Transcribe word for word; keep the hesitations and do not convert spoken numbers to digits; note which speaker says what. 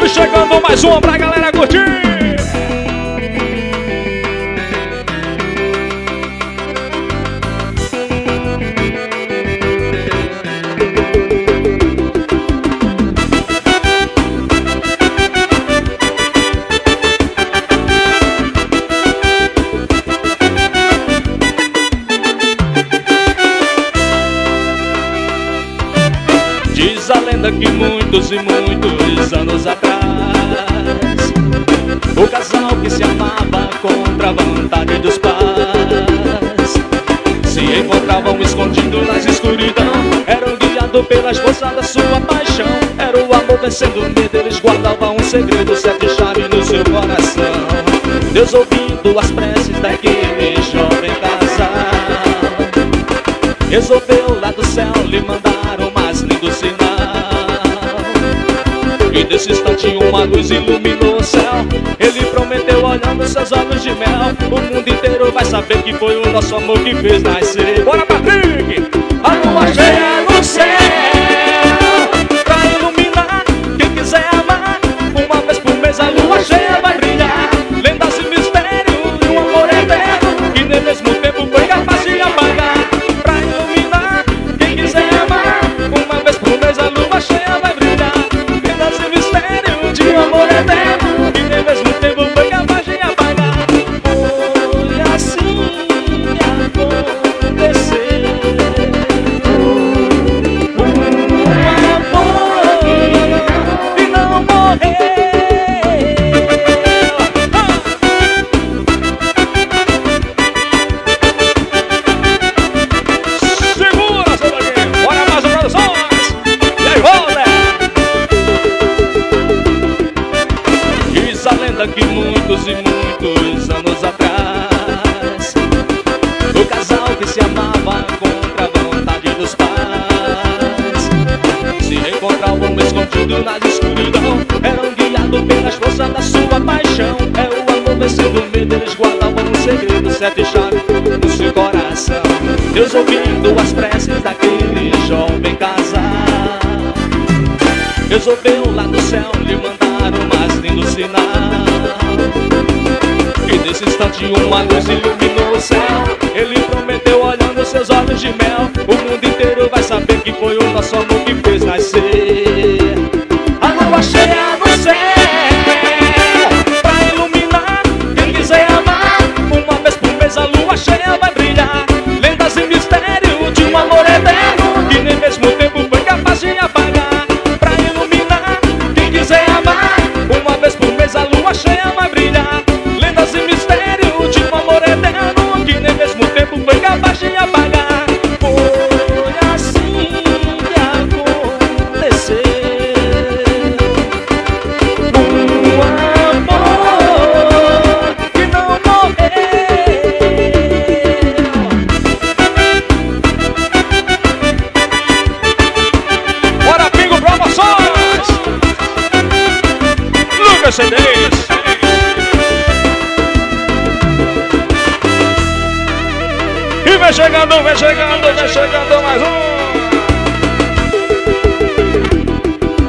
Speaker 1: Chegando mais uma pra galera curtir. Diz a lenda que muitos e muitos anos atrás o casal que se amava contra a vontade dos pais se encontravam escondidos na escuridão, eram guiados pelas forças da sua paixão. Era o amor vencendo o medo, eles guardavam um segredo, sete chaves no seu coração. Deus, ouvindo as preces daquele jovem casal, resolveu lá do céu lhe mandar o mais lindo sinal. E nesse instante uma luz iluminou o céu. Ele prometeu olhando seus olhos de mel, o mundo inteiro vai saber que foi o nosso amor que fez nascer. Bora, Patrick! A lua cheia no céu pra iluminar quem quiser amar. Uma vez por mês a lua cheia vai brilhar, lendas e mistérios de um amor eterno que nem mesmo tempo foi capaz de apagar. Pra iluminar quem quiser amar, uma vez por mês a lua cheia vai brilhar, lendas e mistérios de um amor eterno que nem mesmo tempo foi capaz de apagar. Foi assim que aconteceu. Que muitos e muitos anos atrás o casal que se amava contra a vontade dos pais se encontravam escondidos na escuridão, eram guiados pelas forças da sua paixão. É o amor vencendo o medo, eles guardavam um segredo, sete chaves no seu coração. Deus, ouvindo as preces daquele jovem casal, resolveu lá do céu lhe mandar o mais lindo sinal. E nesse instante uma luz iluminou o céu. Ele prometeu olhando seus olhos de mel, o mundo inteiro vai saber que foi o nosso amor que fez nascer. A lua cheia no céu pra iluminar quem quiser amar. Uma vez por mês a lua cheia vai brilhar, lendas e mistérios de um amor eterno que nem mesmo tempo foi capaz de apagar. Pra iluminar quem quiser amar, uma vez por mês a lua cheia vai brilhar, lendas e mistérios de um amor eterno que nem mesmo tempo foi capaz de apagar. Foi assim que aconteceu. Um amor que não morreu. Bora, Pingo Promoções! Lucas C Ds! E vem chegando, vem chegando, vem chegando mais um.